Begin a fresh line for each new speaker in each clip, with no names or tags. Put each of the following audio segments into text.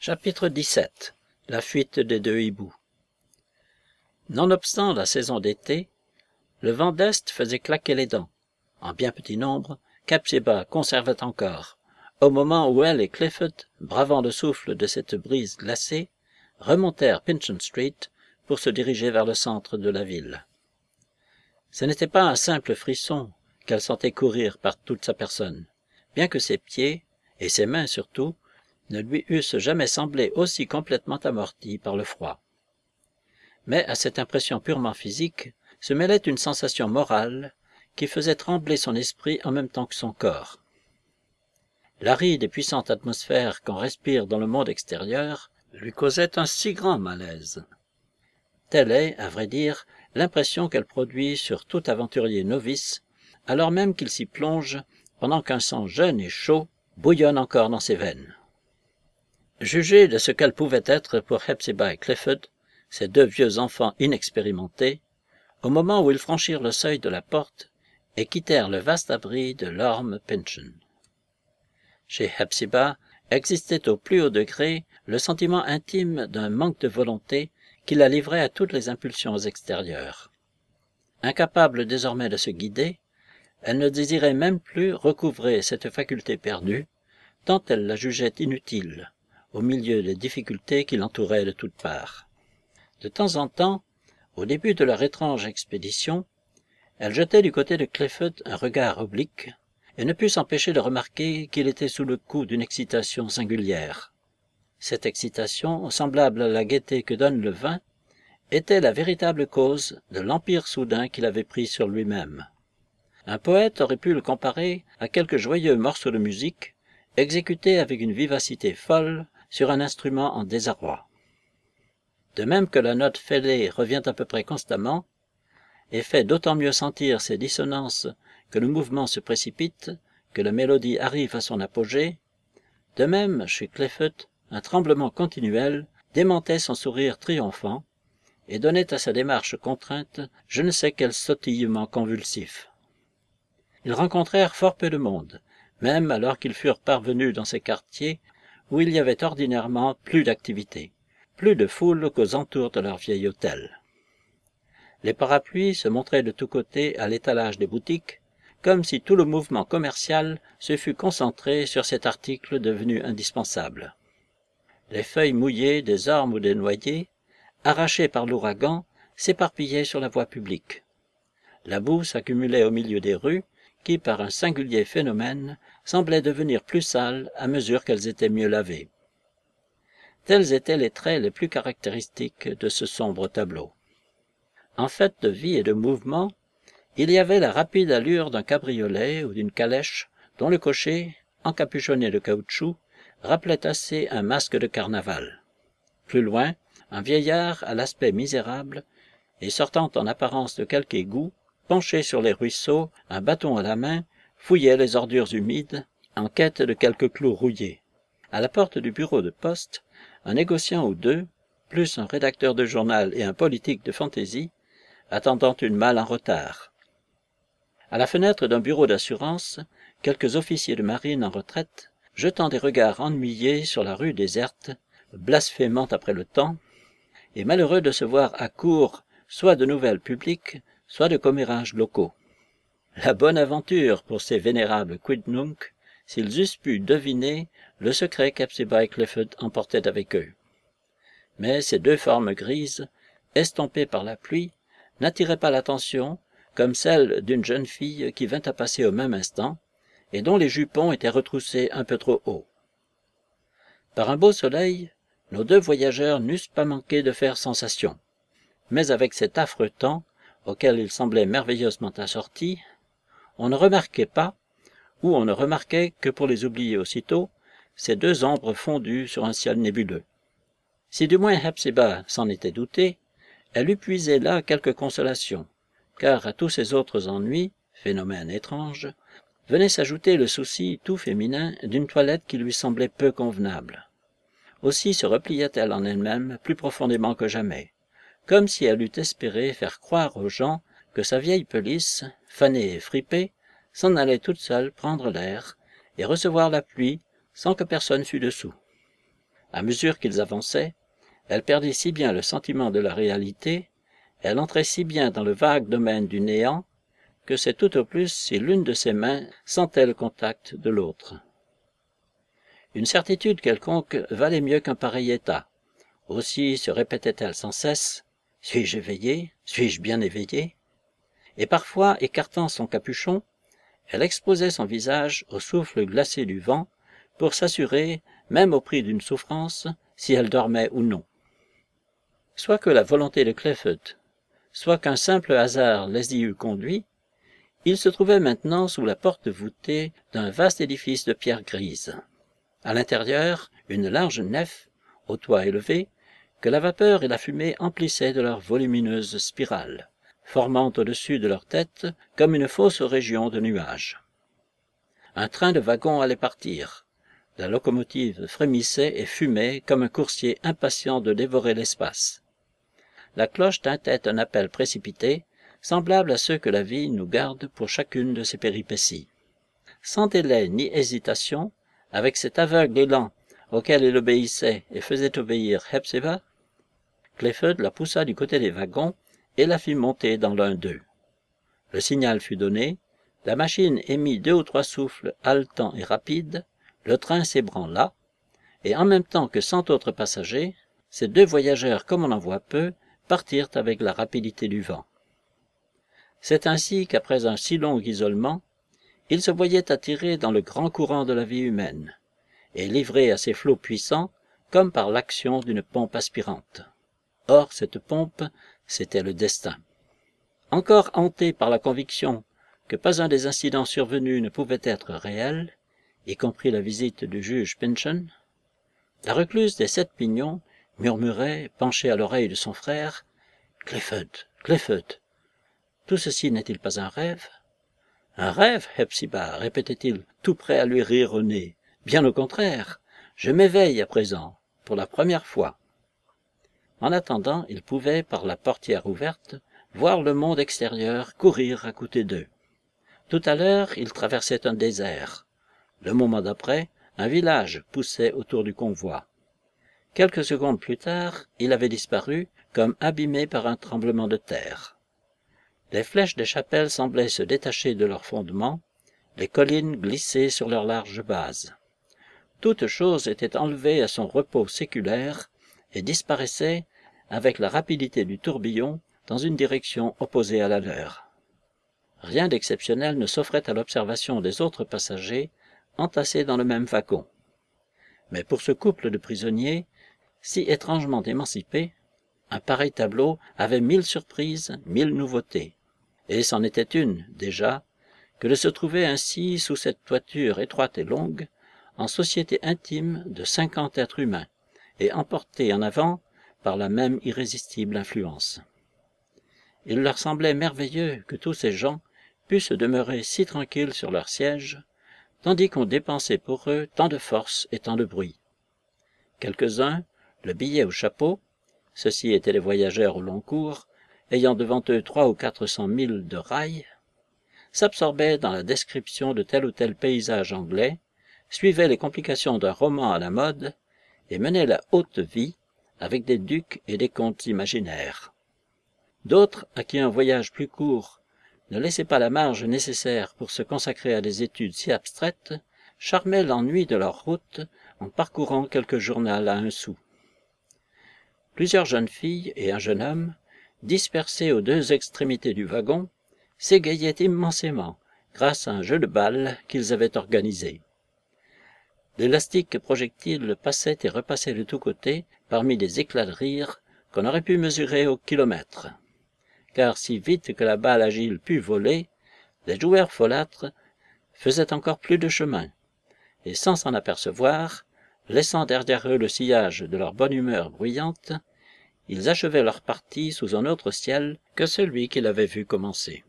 Chapitre 17. La fuite des deux hiboux. Nonobstant la saison d'été, le vent d'est faisait claquer les dents. En bien petit nombre, Hepzibah conservait encore, au moment où elle et Clifford, bravant le souffle de cette brise glacée, remontèrent Pynchon Street pour se diriger vers le centre de la ville. Ce n'était pas un simple frisson qu'elle sentait courir par toute sa personne, bien que ses pieds, et ses mains surtout, ne lui eussent jamais semblé aussi complètement amortis par le froid. Mais à cette impression purement physique se mêlait une sensation morale qui faisait trembler son esprit en même temps que son corps. L'aride et puissante atmosphère qu'on respire dans le monde extérieur lui causait un si grand malaise. Telle est, à vrai dire, l'impression qu'elle produit sur tout aventurier novice, alors même qu'il s'y plonge pendant qu'un sang jeune et chaud bouillonne encore dans ses veines. Jugez de ce qu'elle pouvait être pour Hepzibah et Clifford, ces deux vieux enfants inexpérimentés, au moment où ils franchirent le seuil de la porte et quittèrent le vaste abri de l'orme Pynchon. Chez Hepzibah existait au plus haut degré le sentiment intime d'un manque de volonté qui la livrait à toutes les impulsions extérieures. Incapable désormais de se guider, elle ne désirait même plus recouvrer cette faculté perdue, tant elle la jugeait inutile, au milieu des difficultés qui l'entouraient de toutes parts. De temps en temps, au début de leur étrange expédition, elle jetait du côté de Clifford un regard oblique, et ne put s'empêcher de remarquer qu'il était sous le coup d'une excitation singulière. Cette excitation, semblable à la gaieté que donne le vin, était la véritable cause de l'empire soudain qu'il avait pris sur lui-même. Un poète aurait pu le comparer à quelque joyeux morceau de musique, exécuté avec une vivacité folle sur un instrument en désarroi. De même que la note fêlée revient à peu près constamment, et fait d'autant mieux sentir ses dissonances que le mouvement se précipite, que la mélodie arrive à son apogée, de même, chez Clifford, un tremblement continuel démentait son sourire triomphant et donnait à sa démarche contrainte je ne sais quel sautillement convulsif. Ils rencontrèrent fort peu de monde, même alors qu'ils furent parvenus dans ces quartiers où il y avait ordinairement plus d'activité, plus de foule qu'aux entours de leur vieil hôtel. Les parapluies se montraient de tous côtés à l'étalage des boutiques, comme si tout le mouvement commercial se fût concentré sur cet article devenu indispensable. Les feuilles mouillées des ormes ou des noyers, arrachées par l'ouragan, s'éparpillaient sur la voie publique. La boue s'accumulait au milieu des rues, qui, par un singulier phénomène, semblaient devenir plus sales à mesure qu'elles étaient mieux lavées. Tels étaient les traits les plus caractéristiques de ce sombre tableau. En fait de vie et de mouvement, il y avait la rapide allure d'un cabriolet ou d'une calèche dont le cocher, encapuchonné de caoutchouc, rappelait assez un masque de carnaval. Plus loin, un vieillard à l'aspect misérable et sortant en apparence de quelque égout, penché sur les ruisseaux, un bâton à la main, fouillait les ordures humides, en quête de quelques clous rouillés. À la porte du bureau de poste, un négociant ou deux, plus un rédacteur de journal et un politique de fantaisie, attendant une malle en retard. À la fenêtre d'un bureau d'assurance, quelques officiers de marine en retraite, jetant des regards ennuyés sur la rue déserte, blasphémant après le temps, et malheureux de se voir à court soit de nouvelles publiques, soit de commérages locaux. La bonne aventure pour ces vénérables quidnuncs, s'ils eussent pu deviner le secret qu'Hepzibah et Clifford emportaient avec eux. Mais ces deux formes grises, estompées par la pluie, n'attiraient pas l'attention, comme celle d'une jeune fille qui vint à passer au même instant, et dont les jupons étaient retroussés un peu trop haut. Par un beau soleil, nos deux voyageurs n'eussent pas manqué de faire sensation. Mais avec cet affreux temps, auquel ils semblaient merveilleusement assortis, on ne remarquait pas, ou on ne remarquait que pour les oublier aussitôt, ces deux ombres fondues sur un ciel nébuleux. Si du moins Hepzibah s'en était doutée, elle eût puisé là quelque consolation, car à tous ces autres ennuis, phénomène étrange, venait s'ajouter le souci tout féminin d'une toilette qui lui semblait peu convenable. Aussi se repliait-elle en elle-même plus profondément que jamais, comme si elle eût espéré faire croire aux gens que sa vieille pelisse, fanée et fripée, s'en allait toute seule prendre l'air et recevoir la pluie sans que personne fût dessous. À mesure qu'ils avançaient, elle perdait si bien le sentiment de la réalité, elle entrait si bien dans le vague domaine du néant, que c'est tout au plus si l'une de ses mains sentait le contact de l'autre. Une certitude quelconque valait mieux qu'un pareil état. Aussi se répétait-elle sans cesse « Suis-je éveillé? Suis-je bien éveillé ?» Et parfois, écartant son capuchon, elle exposait son visage au souffle glacé du vent pour s'assurer, même au prix d'une souffrance, si elle dormait ou non. Soit que la volonté de Clifford, soit qu'un simple hasard les y eût conduits, ils se trouvaient maintenant sous la porte voûtée d'un vaste édifice de pierre grise. À l'intérieur, une large nef, au toit élevé, que la vapeur et la fumée emplissaient de leurs volumineuses spirales, formant au-dessus de leur tête comme une fausse région de nuages. Un train de wagons allait partir. La locomotive frémissait et fumait comme un coursier impatient de dévorer l'espace. La cloche tintait un appel précipité, semblable à ceux que la vie nous garde pour chacune de ses péripéties. Sans délai ni hésitation, avec cet aveugle élan auquel il obéissait et faisait obéir Hepzibah, Clifford la poussa du côté des wagons et la fit monter dans l'un d'eux. Le signal fut donné, la machine émit 2 ou 3 souffles haletants et rapides, le train s'ébranla, et en même temps que 100 autres passagers, ces 2 voyageurs, comme on en voit peu, partirent avec la rapidité du vent. C'est ainsi qu'après un si long isolement, ils se voyaient attirés dans le grand courant de la vie humaine, et livrés à ces flots puissants comme par l'action d'une pompe aspirante. Or, cette pompe, c'était le destin. Encore hanté par la conviction que pas un des incidents survenus ne pouvait être réel, y compris la visite du juge Pynchon, la recluse des 7 pignons murmurait, penchée à l'oreille de son frère, « Clifford, Clifford, tout ceci n'est-il pas un rêve ?»« Un rêve, Hepzibah, répétait-il, tout prêt à lui rire au nez. Bien au contraire, je m'éveille à présent, pour la première fois. » En attendant, il pouvait, par la portière ouverte, voir le monde extérieur courir à côté d'eux. Tout à l'heure, il traversait un désert. Le moment d'après, un village poussait autour du convoi. Quelques secondes plus tard, il avait disparu, comme abîmé par un tremblement de terre. Les flèches des chapelles semblaient se détacher de leurs fondements, les collines glissaient sur leurs larges bases. Toute chose était enlevée à son repos séculaire et disparaissait avec la rapidité du tourbillon dans une direction opposée à la leur. Rien d'exceptionnel ne s'offrait à l'observation des autres passagers entassés dans le même wagon. Mais pour ce couple de prisonniers, si étrangement émancipés, un pareil tableau avait 1000 surprises, 1000 nouveautés. Et c'en était une, déjà, que de se trouver ainsi sous cette toiture étroite et longue, en société intime de 50 êtres humains, et emportés en avant par la même irrésistible influence. Il leur semblait merveilleux que tous ces gens pussent demeurer si tranquilles sur leur siège, tandis qu'on dépensait pour eux tant de force et tant de bruit. Quelques-uns, le billet au chapeau, ceux-ci étaient les voyageurs au long cours, ayant devant eux 300 ou 400 milles de rails, s'absorbaient dans la description de tel ou tel paysage anglais, suivaient les complications d'un roman à la mode, et menaient la haute vie avec des ducs et des comtes imaginaires. D'autres, à qui un voyage plus court ne laissait pas la marge nécessaire pour se consacrer à des études si abstraites, charmaient l'ennui de leur route en parcourant quelques journaux à 1 sou. Plusieurs jeunes filles et un jeune homme, dispersés aux 2 extrémités du wagon, s'égayaient immensément grâce à un jeu de balles qu'ils avaient organisé. L'élastique projectile passait et repassait de tous côtés parmi des éclats de rire qu'on aurait pu mesurer au kilomètre. Car si vite que la balle agile put voler, les joueurs folâtres faisaient encore plus de chemin, et sans s'en apercevoir, laissant derrière eux le sillage de leur bonne humeur bruyante, ils achevaient leur partie sous un autre ciel que celui qu'ils avaient vu commencer.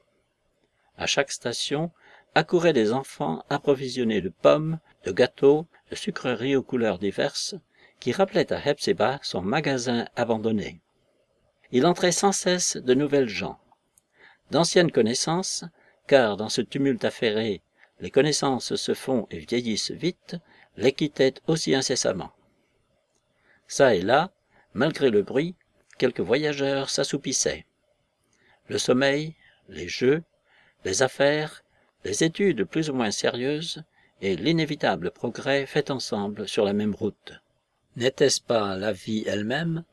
À chaque station, accouraient des enfants approvisionnés de pommes, de gâteaux, de sucreries aux couleurs diverses, qui rappelaient à Hepzibah son magasin abandonné. Il entrait sans cesse de nouvelles gens, d'anciennes connaissances, car dans ce tumulte affairé, les connaissances se font et vieillissent vite, les quittaient aussi incessamment. Ça et là, malgré le bruit, quelques voyageurs s'assoupissaient. Le sommeil, les jeux, les affaires, les études plus ou moins sérieuses et l'inévitable progrès fait ensemble sur la même route. N'était-ce pas la vie elle-même?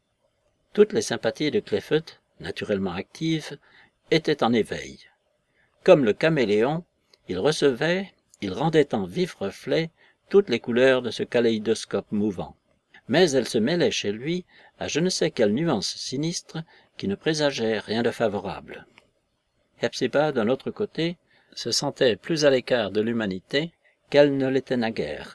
Toutes les sympathies de Clifford, naturellement actives, étaient en éveil. Comme le caméléon, il recevait, il rendait en vifs reflets toutes les couleurs de ce kaléidoscope mouvant. Mais elles se mêlaient chez lui à je ne sais quelle nuance sinistre qui ne présageait rien de favorable. Hepzibah, d'un autre côté, se sentait plus à l'écart de l'humanité qu'elle ne l'était naguère,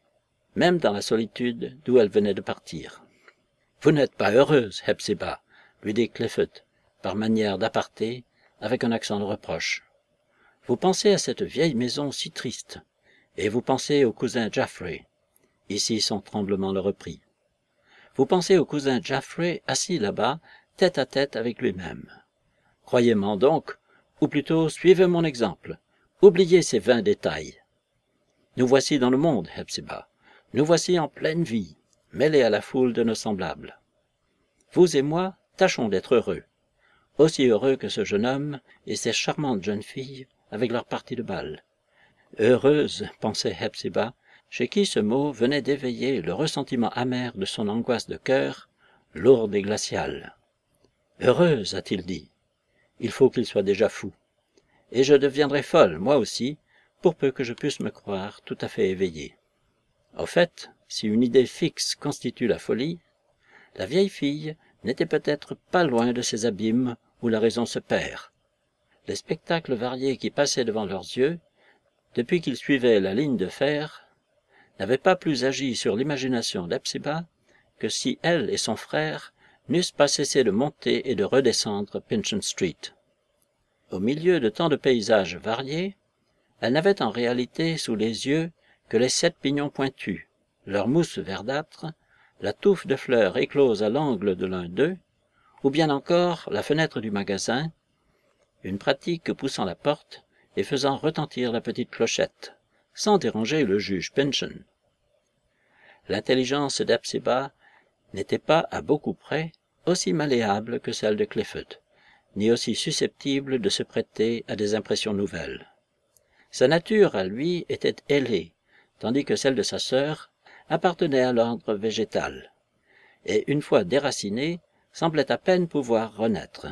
même dans la solitude d'où elle venait de partir. « Vous n'êtes pas heureuse, Hepzibah, lui dit Clifford, par manière d'aparté, avec un accent de reproche. Vous pensez à cette vieille maison si triste, et vous pensez au cousin Geoffrey. Ici son tremblement le reprit. Vous pensez au cousin Geoffrey assis là-bas, tête à tête avec lui-même. Croyez-moi donc, ou plutôt suivez mon exemple, oubliez ces vains détails. Nous voici dans le monde, Hepzibah, nous voici en pleine vie, mêlés à la foule de nos semblables. Vous et moi, tâchons d'être heureux, aussi heureux que ce jeune homme et ces charmantes jeunes filles avec leur partie de bal. Heureuse, pensait Hepzibah, chez qui ce mot venait d'éveiller le ressentiment amer de son angoisse de cœur, lourde et glaciale. Heureuse, a-t-il dit. Il faut qu'il soit déjà fou. Et je deviendrai folle, moi aussi, pour peu que je puisse me croire tout à fait éveillée. Au fait, si une idée fixe constitue la folie, la vieille fille n'était peut-être pas loin de ces abîmes où la raison se perd. Les spectacles variés qui passaient devant leurs yeux, depuis qu'ils suivaient la ligne de fer, n'avaient pas plus agi sur l'imagination d'Hepzibah que si elle et son frère n'eussent pas cessé de monter et de redescendre Pinchin Street. Au milieu de tant de paysages variés, elle n'avait en réalité sous les yeux que les 7 pignons pointus, leur mousse verdâtre, la touffe de fleurs éclose à l'angle de l'un d'eux, ou bien encore la fenêtre du magasin, une pratique poussant la porte et faisant retentir la petite clochette, sans déranger le juge Pinchin. L'intelligence d'Hepzibah n'était pas, à beaucoup près, aussi malléable que celle de Clifford, ni aussi susceptible de se prêter à des impressions nouvelles. Sa nature, à lui, était ailée, tandis que celle de sa sœur appartenait à l'ordre végétal, et, une fois déracinée, semblait à peine pouvoir renaître.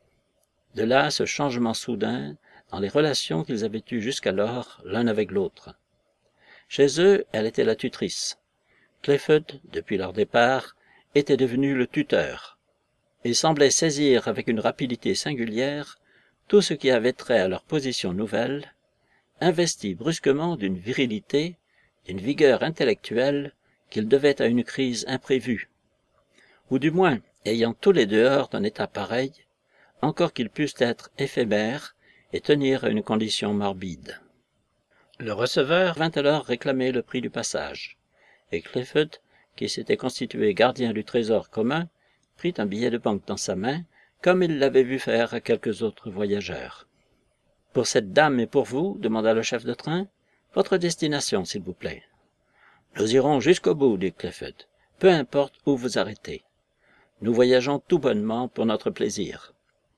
De là ce changement soudain dans les relations qu'ils avaient eues jusqu'alors l'un avec l'autre. Chez eux, elle était la tutrice. Clifford, depuis leur départ, était devenu le tuteur. Il semblait saisir avec une rapidité singulière tout ce qui avait trait à leur position nouvelle, investi brusquement d'une virilité, d'une vigueur intellectuelle qu'ils devaient à une crise imprévue, ou du moins ayant tous les dehors d'un état pareil, encore qu'ils pussent être éphémères et tenir à une condition morbide. Le receveur vint alors réclamer le prix du passage, et Clifford, qui s'était constitué gardien du trésor commun, prit un billet de banque dans sa main, comme il l'avait vu faire à quelques autres voyageurs. « Pour cette dame et pour vous, demanda le chef de train, votre destination, s'il vous plaît. »« Nous irons jusqu'au bout, dit Clifford, peu importe où vous arrêtez. Nous voyageons tout bonnement pour notre plaisir. »«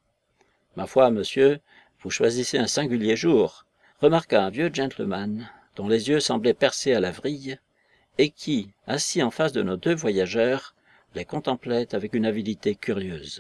Ma foi, monsieur, vous choisissez un singulier jour, remarqua un vieux gentleman, dont les yeux semblaient percés à la vrille, et qui, assis en face de nos 2 voyageurs, les contemplait avec une avidité curieuse.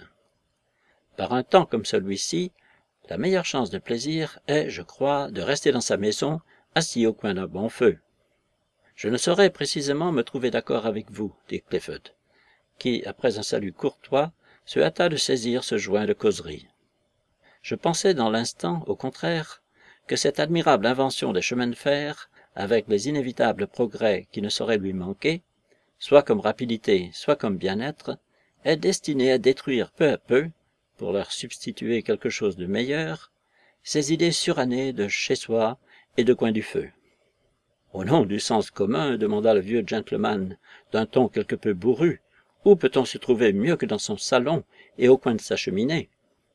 Par un temps comme celui-ci, la meilleure chance de plaisir est, je crois, de rester dans sa maison, assis au coin d'un bon feu. Je ne saurais précisément me trouver d'accord avec vous, dit Clifford, qui, après un salut courtois, se hâta de saisir ce joint de causerie. Je pensais dans l'instant, au contraire, que cette admirable invention des chemins de fer, avec les inévitables progrès qui ne sauraient lui manquer, soit comme rapidité, soit comme bien-être, est destinée à détruire peu à peu, pour leur substituer quelque chose de meilleur, ces idées surannées de chez-soi et de coin du feu. « Au nom du sens commun, demanda le vieux gentleman, d'un ton quelque peu bourru, où peut-on se trouver mieux que dans son salon et au coin de sa cheminée? »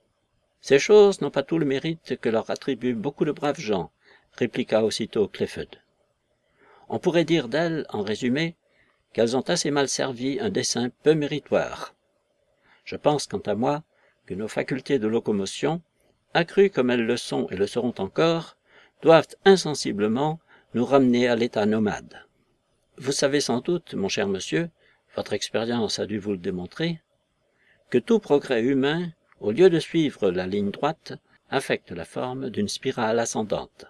« Ces choses n'ont pas tout le mérite que leur attribuent beaucoup de braves gens, répliqua aussitôt Clifford. On pourrait dire d'elles, en résumé, qu'elles ont assez mal servi un dessein peu méritoire. Je pense, quant à moi, que nos facultés de locomotion, accrues comme elles le sont et le seront encore, doivent insensiblement nous ramener à l'état nomade. Vous savez sans doute, mon cher monsieur, votre expérience a dû vous le démontrer, que tout progrès humain, au lieu de suivre la ligne droite, affecte la forme d'une spirale ascendante.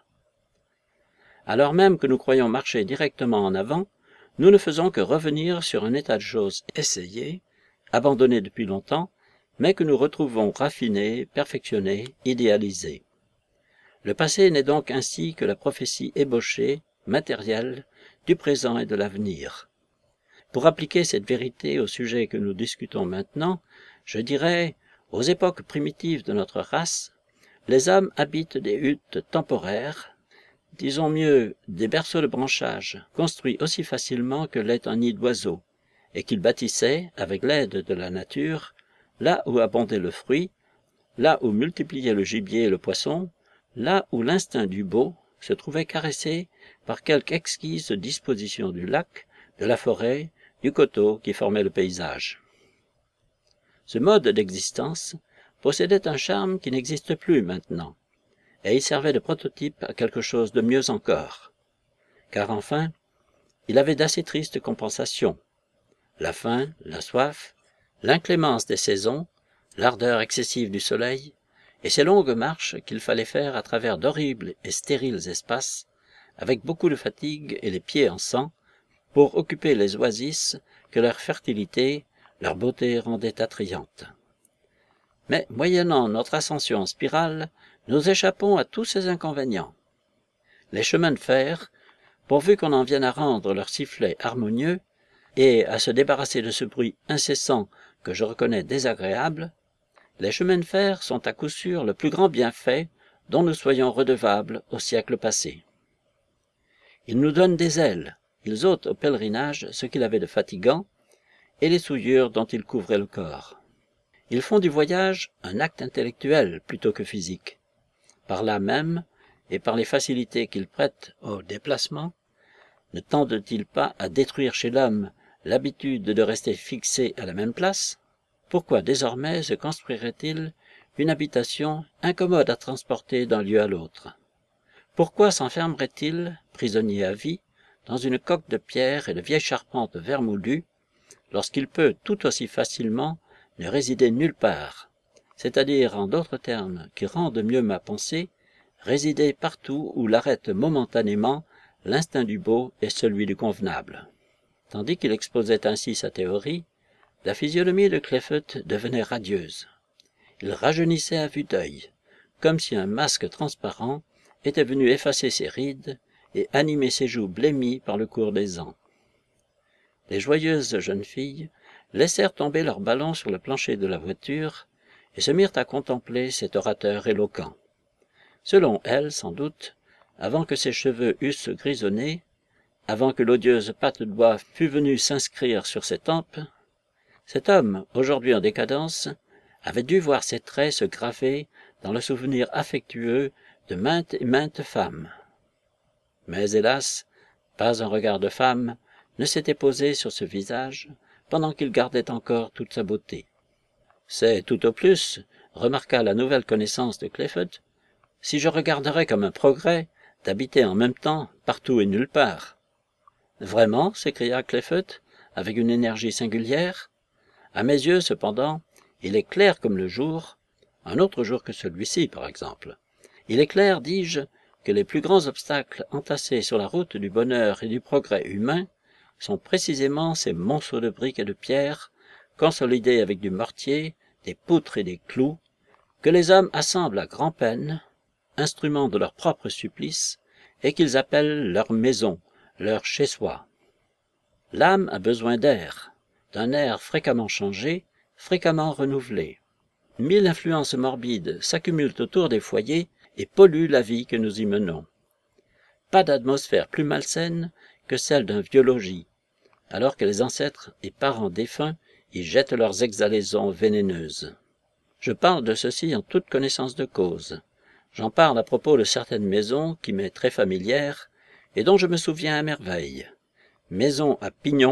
Alors même que nous croyons marcher directement en avant, nous ne faisons que revenir sur un état de choses essayé, abandonné depuis longtemps, mais que nous retrouvons raffiné, perfectionné, idéalisé. Le passé n'est donc ainsi que la prophétie ébauchée, matérielle, du présent et de l'avenir. Pour appliquer cette vérité au sujet que nous discutons maintenant, je dirais, aux époques primitives de notre race, les hommes habitent des huttes temporaires, disons mieux des berceaux de branchage, construits aussi facilement que l'est un nid d'oiseau, et qu'ils bâtissaient, avec l'aide de la nature, là où abondait le fruit, là où multipliait le gibier et le poisson, là où l'instinct du beau se trouvait caressé par quelque exquise disposition du lac, de la forêt, du coteau qui formait le paysage. Ce mode d'existence possédait un charme qui n'existe plus maintenant, et il servait de prototype à quelque chose de mieux encore. Car enfin, il avait d'assez tristes compensations. La faim, la soif, l'inclémence des saisons, l'ardeur excessive du soleil, et ces longues marches qu'il fallait faire à travers d'horribles et stériles espaces, avec beaucoup de fatigue et les pieds en sang, pour occuper les oasis que leur fertilité, leur beauté rendaient attrayantes. Mais, moyennant notre ascension en spirale, nous échappons à tous ces inconvénients. Les chemins de fer, pourvu qu'on en vienne à rendre leur sifflet harmonieux, et à se débarrasser de ce bruit incessant que je reconnais désagréable, les chemins de fer sont à coup sûr le plus grand bienfait dont nous soyons redevables au siècle passé. Ils nous donnent des ailes, ils ôtent au pèlerinage ce qu'il avait de fatigant, et les souillures dont ils couvraient le corps. Ils font du voyage un acte intellectuel plutôt que physique. Par là même, et par les facilités qu'ils prêtent au déplacement, ne tendent-ils pas à détruire chez l'homme l'habitude de rester fixé à la même place? Pourquoi désormais se construirait-il une habitation incommode à transporter d'un lieu à l'autre? Pourquoi s'enfermerait-il, prisonnier à vie, dans une coque de pierre et de vieilles charpentes vermoulues, lorsqu'il peut tout aussi facilement ne résider nulle part, c'est-à-dire, en d'autres termes qui rendent mieux ma pensée, résider partout où l'arrête momentanément l'instinct du beau et celui du convenable. Tandis qu'il exposait ainsi sa théorie, la physionomie de Cléphute devenait radieuse. Il rajeunissait à vue d'œil, comme si un masque transparent était venu effacer ses rides et animer ses joues blêmies par le cours des ans. Les joyeuses jeunes filles laissèrent tomber leurs ballons sur le plancher de la voiture et se mirent à contempler cet orateur éloquent. Selon elles, sans doute, avant que ses cheveux eussent grisonné, avant que l'odieuse pâte de bois fût venue s'inscrire sur ses tempes, cet homme, aujourd'hui en décadence, avait dû voir ses traits se graver dans le souvenir affectueux de maintes et maintes femmes. Mais hélas, pas un regard de femme ne s'était posé sur ce visage pendant qu'il gardait encore toute sa beauté. C'est tout au plus, remarqua la nouvelle connaissance de Cléphute, si je regarderais comme un progrès d'habiter en même temps partout et nulle part. Vraiment, s'écria Cléphute, avec une énergie singulière. À mes yeux, cependant, il est clair comme le jour, un autre jour que celui-ci, par exemple. Il est clair, dis-je, que les plus grands obstacles entassés sur la route du bonheur et du progrès humain sont précisément ces monceaux de briques et de pierres, consolidés avec du mortier, des poutres et des clous, que les hommes assemblent à grand-peine, instruments de leur propre supplice, et qu'ils appellent leur maison, leur chez-soi. L'âme a besoin d'air, d'un air fréquemment changé, fréquemment renouvelé. 1000 influences morbides s'accumulent autour des foyers et polluent la vie que nous y menons. Pas d'atmosphère plus malsaine que celle d'un vieux logis, alors que les ancêtres et parents défunts y jettent leurs exhalaisons vénéneuses. Je parle de ceci en toute connaissance de cause. J'en parle à propos de certaines maisons qui m'est très familière et dont je me souviens à merveille. Maisons à pignons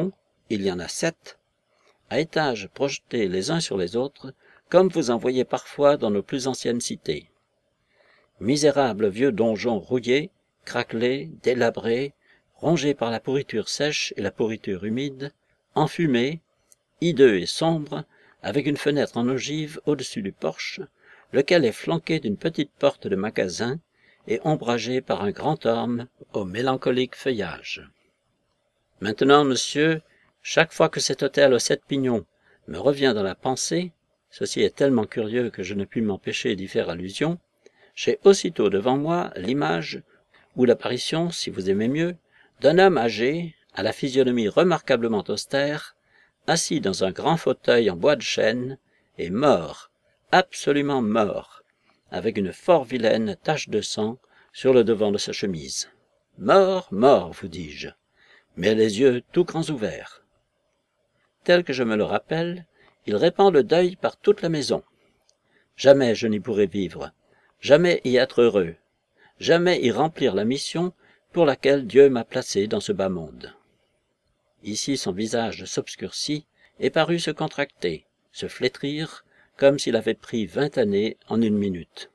Il y en a 7, à étages projetés les uns sur les autres, comme vous en voyez parfois dans nos plus anciennes cités. Misérables vieux donjons rouillés, craquelés, délabrés, rongés par la pourriture sèche et la pourriture humide, enfumés, hideux et sombres, avec une fenêtre en ogive au-dessus du porche, lequel est flanqué d'une petite porte de magasin et ombragé par un grand orme au mélancolique feuillage. Maintenant, monsieur, chaque fois que cet hôtel aux 7 pignons me revient dans la pensée, ceci est tellement curieux que je ne puis m'empêcher d'y faire allusion, j'ai aussitôt devant moi l'image, ou l'apparition, si vous aimez mieux, d'un homme âgé, à la physionomie remarquablement austère, assis dans un grand fauteuil en bois de chêne, et mort, absolument mort, avec une fort vilaine tache de sang sur le devant de sa chemise. Mort, mort, vous dis-je, mais les yeux tout grands ouverts. Tel que je me le rappelle, il répand le deuil par toute la maison. Jamais je n'y pourrai vivre, jamais y être heureux, jamais y remplir la mission pour laquelle Dieu m'a placé dans ce bas monde. Ici son visage s'obscurcit et parut se contracter, se flétrir, comme s'il avait pris 20 années en une minute.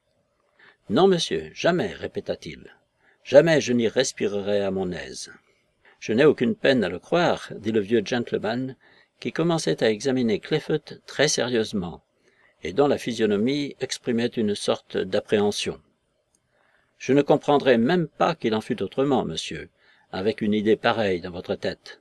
« Non, monsieur, jamais, répéta-t-il, jamais je n'y respirerai à mon aise. » Je n'ai aucune peine à le croire, dit le vieux gentleman, qui commençait à examiner Clifford très sérieusement, et dont la physionomie exprimait une sorte d'appréhension. Je ne comprendrais même pas qu'il en fût autrement, monsieur, avec une idée pareille dans votre tête.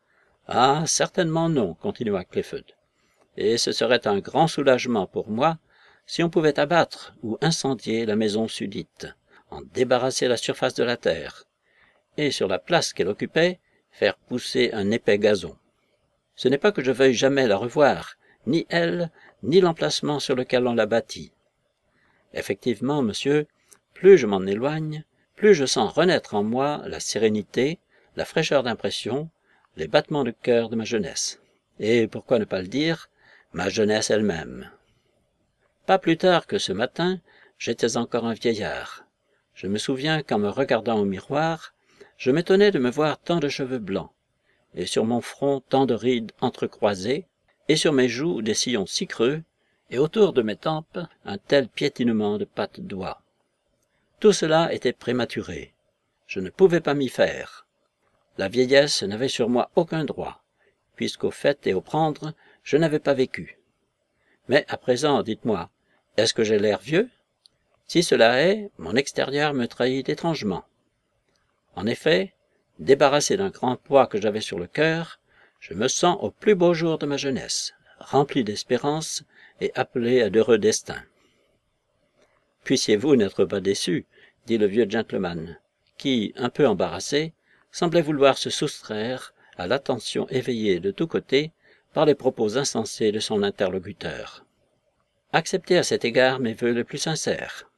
Ah, certainement non, continua Clifford, et ce serait un grand soulagement pour moi si on pouvait abattre ou incendier la maison sudite, en débarrasser la surface de la terre, et sur la place qu'elle occupait, faire pousser un épais gazon. Ce n'est pas que je veuille jamais la revoir, ni elle, ni l'emplacement sur lequel on l'a bâtie. Effectivement, monsieur, plus je m'en éloigne, plus je sens renaître en moi la sérénité, la fraîcheur d'impression, les battements de cœur de ma jeunesse. Et, pourquoi ne pas le dire, ma jeunesse elle-même. Pas plus tard que ce matin, j'étais encore un vieillard. Je me souviens qu'en me regardant au miroir, je m'étonnais de me voir tant de cheveux blancs, et sur mon front tant de rides entrecroisées, et sur mes joues des sillons si creux, et autour de mes tempes un tel piétinement de pattes d'oie. Tout cela était prématuré. Je ne pouvais pas m'y faire. La vieillesse n'avait sur moi aucun droit, puisqu'au fait et au prendre, je n'avais pas vécu. Mais à présent, dites-moi, est-ce que j'ai l'air vieux? Si cela est, mon extérieur me trahit étrangement. En effet, débarrassé d'un grand poids que j'avais sur le cœur, je me sens au plus beau jour de ma jeunesse, rempli d'espérance et appelé à d'heureux destins. Puissiez-vous n'être pas déçu, dit le vieux gentleman, qui, un peu embarrassé, semblait vouloir se soustraire à l'attention éveillée de tous côtés par les propos insensés de son interlocuteur. Acceptez à cet égard mes vœux les plus sincères.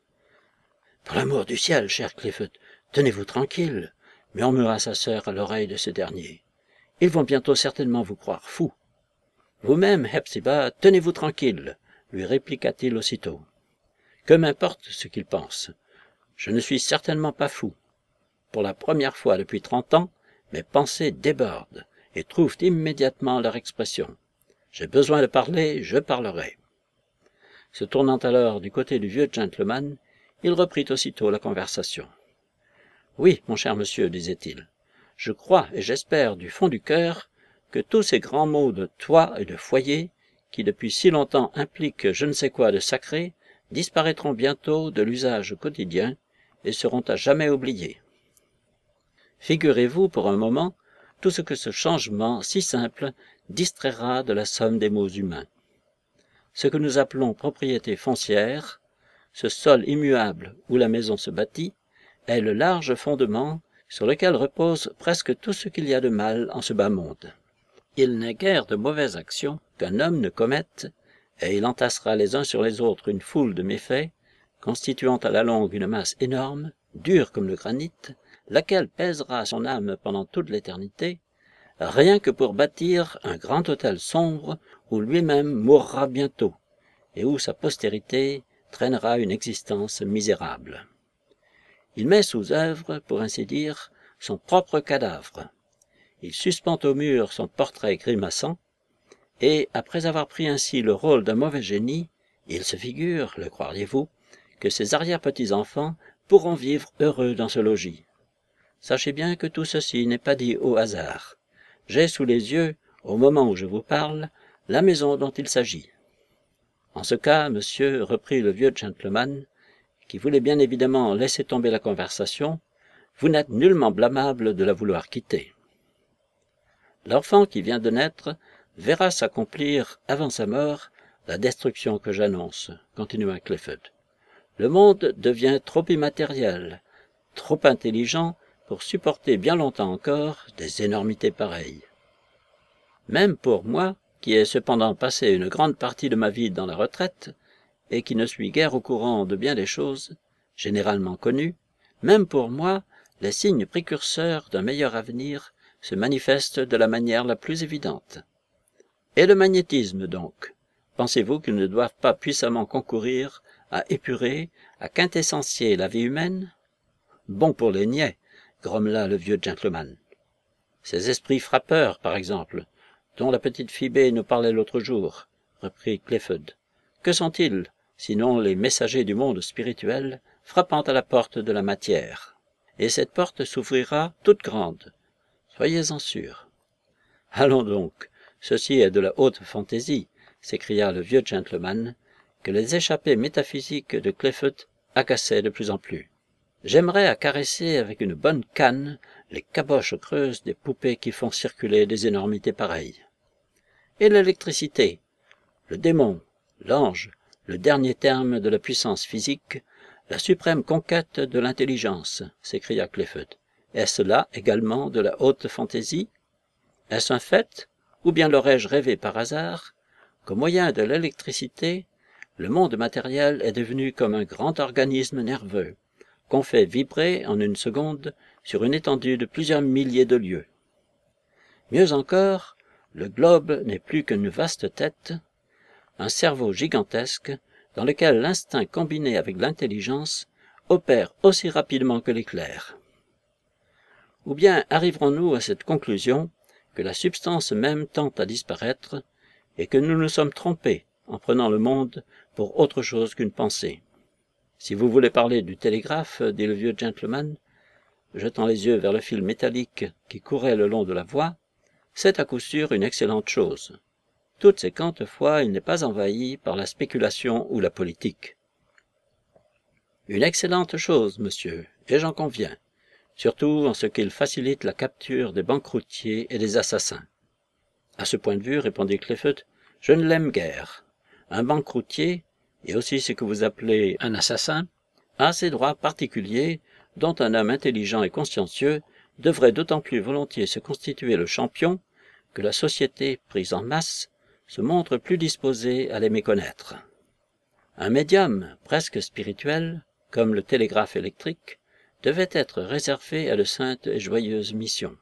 « Pour l'amour du ciel, cher Clifford, tenez-vous tranquille, » murmura sa sœur à l'oreille de ce dernier. « Ils vont bientôt certainement vous croire fou. »« Vous-même, Hepzibah, tenez-vous tranquille, » lui répliqua-t-il aussitôt. « Que m'importe ce qu'ils pensent. Je ne suis certainement pas fou. Pour la première fois depuis 30 ans, mes pensées débordent et trouvent immédiatement leur expression. J'ai besoin de parler, je parlerai. » Se tournant alors du côté du vieux gentleman, il reprit aussitôt la conversation. « Oui, mon cher monsieur, disait-il, je crois et j'espère du fond du cœur que tous ces grands mots de toit et de foyer, qui depuis si longtemps impliquent je ne sais quoi de sacré, disparaîtront bientôt de l'usage quotidien et seront à jamais oubliés. Figurez-vous pour un moment tout ce que ce changement si simple distraira de la somme des maux humains. Ce que nous appelons propriété foncière, ce sol immuable où la maison se bâtit, est le large fondement sur lequel repose presque tout ce qu'il y a de mal en ce bas monde. Il n'est guère de mauvaises actions qu'un homme ne commette, et il entassera les uns sur les autres une foule de méfaits, constituant à la longue une masse énorme, dure comme le granit, laquelle pèsera son âme pendant toute l'éternité, rien que pour bâtir un grand hôtel sombre où lui-même mourra bientôt, et où sa postérité traînera une existence misérable. Il met sous œuvre, pour ainsi dire, son propre cadavre. il suspend au mur son portrait grimaçant, et, après avoir pris ainsi le rôle d'un mauvais génie, il se figure, le croiriez-vous, que ses arrière-petits-enfants pourront vivre heureux dans ce logis. Sachez bien que tout ceci n'est pas dit au hasard. J'ai sous les yeux, au moment où je vous parle, la maison dont il s'agit. En ce cas, monsieur, reprit le vieux gentleman, qui voulait bien évidemment laisser tomber la conversation, vous n'êtes nullement blâmable de la vouloir quitter. L'enfant qui vient de naître verra s'accomplir avant sa mort la destruction que j'annonce, continua Clifford. Le monde devient trop immatériel, trop intelligent pour supporter bien longtemps encore des énormités pareilles. Même pour moi, qui ai cependant passé une grande partie de ma vie dans la retraite, et qui ne suis guère au courant de bien des choses, généralement connues, même pour moi, les signes précurseurs d'un meilleur avenir se manifestent de la manière la plus évidente. Et le magnétisme, donc, pensez-vous qu'ils ne doivent pas puissamment concourir à épurer, à quintessencier la vie humaine? Bon pour les niais, grommela le vieux gentleman. Ces esprits frappeurs, par exemple, dont la petite Phoebé nous parlait l'autre jour, reprit Clifford. Que sont-ils, sinon les messagers du monde spirituel, frappant à la porte de la matière? Et cette porte s'ouvrira toute grande. Soyez-en sûrs. Allons donc, ceci est de la haute fantaisie, s'écria le vieux gentleman, que les échappées métaphysiques de Clifford agaçaient de plus en plus. J'aimerais à caresser avec une bonne canne les caboches creuses des poupées qui font circuler des énormités pareilles. Et l'électricité, le démon, l'ange, le dernier terme de la puissance physique, la suprême conquête de l'intelligence, s'écria Clifford. Est-ce là également de la haute fantaisie? Est-ce un fait, ou bien l'aurais-je rêvé par hasard, qu'au moyen de l'électricité, le monde matériel est devenu comme un grand organisme nerveux, qu'on fait vibrer en une seconde sur une étendue de plusieurs milliers de lieues. Mieux encore, le globe n'est plus qu'une vaste tête, un cerveau gigantesque, dans lequel l'instinct combiné avec l'intelligence opère aussi rapidement que l'éclair. Ou bien arriverons-nous à cette conclusion que la substance même tend à disparaître et que nous nous sommes trompés en prenant le monde pour autre chose qu'une pensée. Si vous voulez parler du télégraphe, dit le vieux gentleman, jetant les yeux vers le fil métallique qui courait le long de la voie, c'est à coup sûr une excellente chose. Toutes ces quantes fois il n'est pas envahi par la spéculation ou la politique. Une excellente chose, monsieur, et j'en conviens, surtout en ce qu'il facilite la capture des banqueroutiers et des assassins. À ce point de vue, répondit Clifford, je ne l'aime guère. Un banqueroutier, et aussi ce que vous appelez un assassin, a ses droits particuliers dont un homme intelligent et consciencieux devrait d'autant plus volontiers se constituer le champion que la société, prise en masse, se montre plus disposée à les méconnaître. Un médium presque spirituel, comme le télégraphe électrique, devait être réservé à de saintes et joyeuses missions.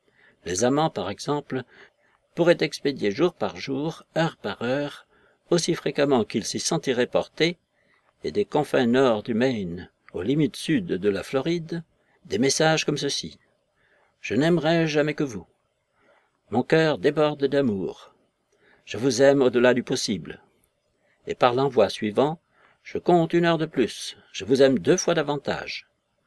Les amants, par exemple, pourraient expédier jour par jour, heure par heure, aussi fréquemment qu'ils s'y sentiraient portés, et des confins nord du Maine aux limites sud de la Floride, des messages comme ceci. Je n'aimerai jamais que vous. Mon cœur déborde d'amour. Je vous aime au-delà du possible. Et par l'envoi suivant, je compte 1 heure de plus. Je vous aime 2 fois davantage.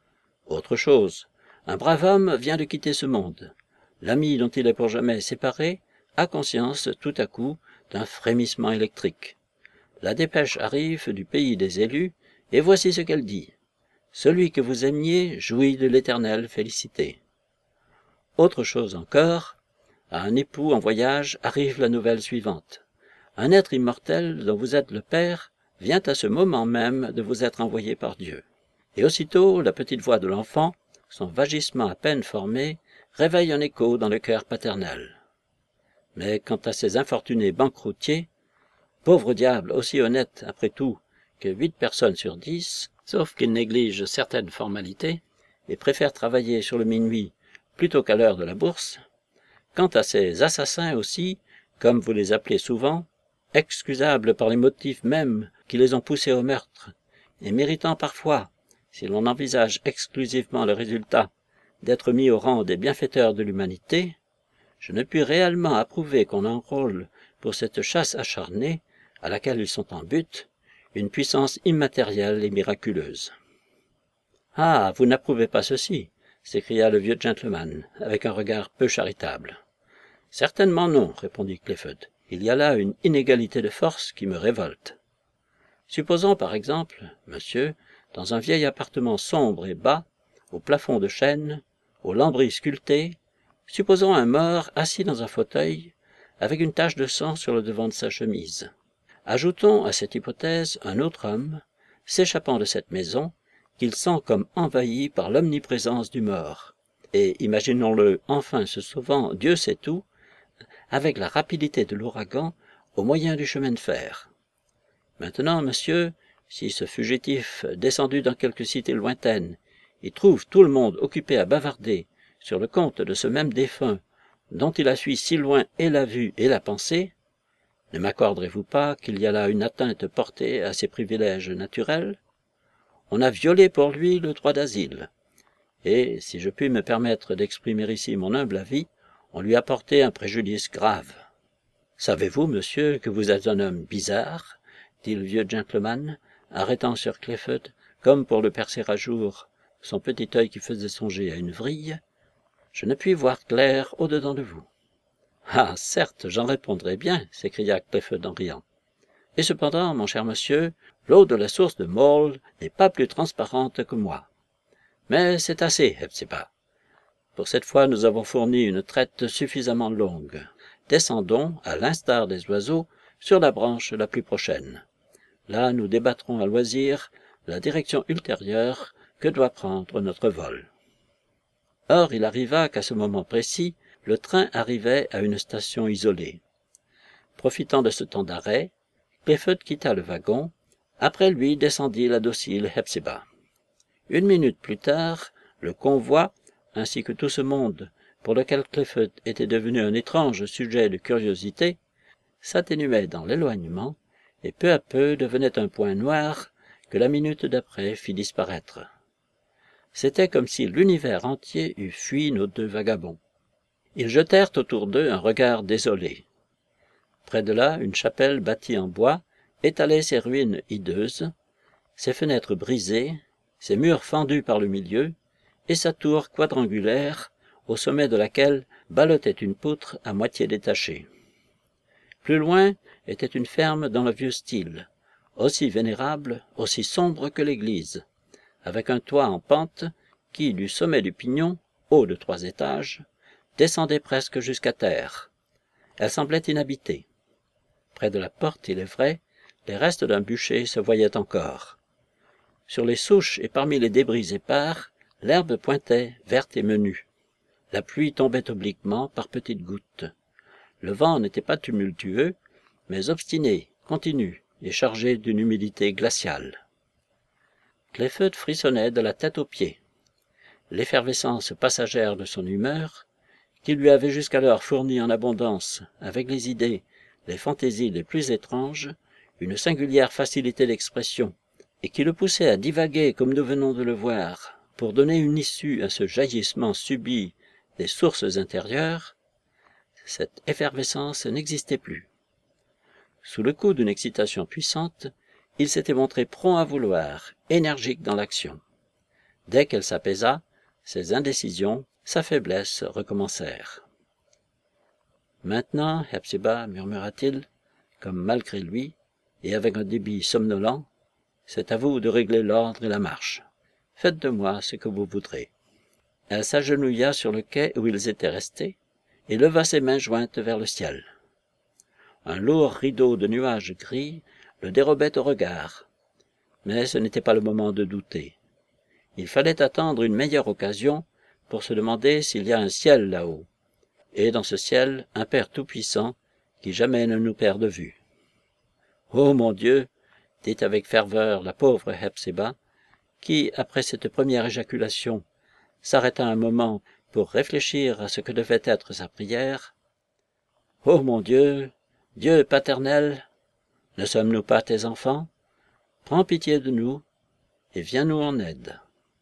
Autre chose, un brave homme vient de quitter ce monde. L'ami dont il est pour jamais séparé a conscience tout à coup d'un frémissement électrique. La dépêche arrive du pays des élus, et voici ce qu'elle dit. Celui que vous aimiez jouit de l'éternelle félicité. Autre chose encore, à un époux en voyage arrive la nouvelle suivante. Un être immortel dont vous êtes le père vient à ce moment même de vous être envoyé par Dieu. Et aussitôt, la petite voix de l'enfant, son vagissement à peine formé, réveille un écho dans le cœur paternel. Mais quant à ces infortunés banqueroutiers, pauvres diables aussi honnêtes après tout que 8 personnes sur 10, sauf qu'ils négligent certaines formalités et préfèrent travailler sur le minuit plutôt qu'à l'heure de la bourse, quant à ces assassins aussi, comme vous les appelez souvent, excusables par les motifs mêmes qui les ont poussés au meurtre, et méritant parfois, si l'on envisage exclusivement le résultat, d'être mis au rang des bienfaiteurs de l'humanité, je ne puis réellement approuver qu'on enrôle pour cette chasse acharnée, à laquelle ils sont en but, une puissance immatérielle et miraculeuse. « Ah, vous n'approuvez pas ceci !» s'écria le vieux gentleman, avec un regard peu charitable. « Certainement non, répondit Clifford. Il y a là une inégalité de force qui me révolte. Supposons par exemple, monsieur, dans un vieil appartement sombre et bas, au plafond de chêne, aux lambris sculptés, supposons un mort assis dans un fauteuil, avec une tache de sang sur le devant de sa chemise. Ajoutons à cette hypothèse un autre homme, s'échappant de cette maison, qu'il sent comme envahi par l'omniprésence du mort, et imaginons-le enfin se sauvant, Dieu sait où, avec la rapidité de l'ouragan, au moyen du chemin de fer. Maintenant, monsieur, si ce fugitif, descendu dans quelque cité lointaine, y trouve tout le monde occupé à bavarder sur le compte de ce même défunt, dont il a fui si loin et la vue et la pensée, ne m'accorderez-vous pas qu'il y a là une atteinte portée à ses privilèges naturels? On a violé pour lui le droit d'asile, et, si je puis me permettre d'exprimer ici mon humble avis, on lui a porté un préjudice grave. Savez-vous, monsieur, que vous êtes un homme bizarre, dit le vieux gentleman, arrêtant sur Clifford, comme pour le percer à jour, son petit œil qui faisait songer à une vrille. Je ne puis voir clair au-dedans de vous. Ah, certes, j'en répondrai bien, s'écria Clifford en riant. Et cependant, mon cher monsieur, l'eau de la source de Maule n'est pas plus transparente que moi. Mais c'est assez, Hepzibah. Pour cette fois, nous avons fourni une traite suffisamment longue. Descendons, à l'instar des oiseaux, sur la branche la plus prochaine. Là, nous débattrons à loisir la direction ultérieure que doit prendre notre vol. Or, il arriva qu'à ce moment précis, le train arrivait à une station isolée. Profitant de ce temps d'arrêt, Clifford quitta le wagon. Après lui descendit la docile Hepzibah. 1 minute plus tard, le convoi, ainsi que tout ce monde pour lequel Clifford était devenu un étrange sujet de curiosité, s'atténuait dans l'éloignement et peu à peu devenait un point noir que la minute d'après fit disparaître. C'était comme si l'univers entier eût fui nos 2 vagabonds. Ils jetèrent autour d'eux un regard désolé. Près de là, une chapelle bâtie en bois étalait ses ruines hideuses, ses fenêtres brisées, ses murs fendus par le milieu, et sa tour quadrangulaire, au sommet de laquelle ballottait une poutre à moitié détachée. Plus loin était une ferme dans le vieux style, aussi vénérable, aussi sombre que l'église, avec un toit en pente qui, du sommet du pignon, haut de 3 étages, descendait presque jusqu'à terre. Elle semblait inhabitée. Près de la porte, il est vrai, les restes d'un bûcher se voyaient encore. Sur les souches et parmi les débris épars, l'herbe pointait, verte et menue. La pluie tombait obliquement par petites gouttes. Le vent n'était pas tumultueux, mais obstiné, continu et chargé d'une humidité glaciale. Clifford frissonnait de la tête aux pieds. L'effervescence passagère de son humeur, qui lui avait jusqu'alors fourni en abondance, avec les idées, les fantaisies les plus étranges, une singulière facilité d'expression, et qui le poussait à divaguer comme nous venons de le voir, pour donner une issue à ce jaillissement subit des sources intérieures, cette effervescence n'existait plus. Sous le coup d'une excitation puissante, il s'était montré prompt à vouloir, énergique dans l'action. Dès qu'elle s'apaisa, ses indécisions, sa faiblesse recommencèrent. « Maintenant, Hepzibah, murmura-t-il, comme malgré lui, et avec un débit somnolent, c'est à vous de régler l'ordre et la marche. Faites de moi ce que vous voudrez. » Elle s'agenouilla sur le quai où ils étaient restés, et leva ses mains jointes vers le ciel. Un lourd rideau de nuages gris le dérobait au regard, mais ce n'était pas le moment de douter. Il fallait attendre une meilleure occasion pour se demander s'il y a un ciel là-haut, et dans ce ciel un Père tout-puissant qui jamais ne nous perd de vue. « Oh mon Dieu !» dit avec ferveur la pauvre Hepzibah, qui, après cette première éjaculation, s'arrêta un moment pour réfléchir à ce que devait être sa prière. « Oh mon Dieu, Dieu paternel, ne sommes-nous pas tes enfants? Prends pitié de nous et viens-nous en aide. »